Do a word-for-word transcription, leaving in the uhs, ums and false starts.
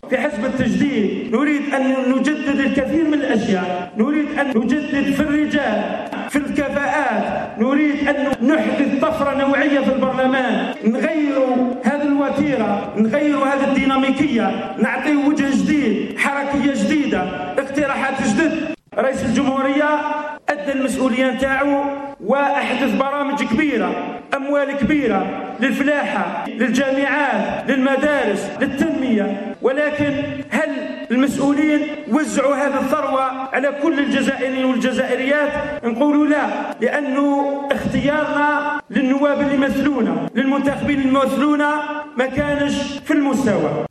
في حزب التجديد نريد أن نجدد الكثير من الأشياء، نريد أن نجدد في الرجال، في الكفاءات، نريد أن نحدث طفرة نوعية في البرلمان، نغير هذه الوتيرة، نغير هذه الديناميكية، نعطيه وجه جديد، حركية جديدة، اقتراحات جدد. رئيس الجمهورية أدى المسؤولية نتاعو وأحدث برامج كبيرة، أموال كبيرة للفلاحة، للجامعات، للمدارس، للتنمية، ولكن هل المسؤولين وزعوا هذه الثروة على كل الجزائريين والجزائريات؟ نقولوا لا، لأنه اختيارنا للنواب اللي يمثلونا، للمنتخبين اللي يمثلونا ما كانش في المستوى.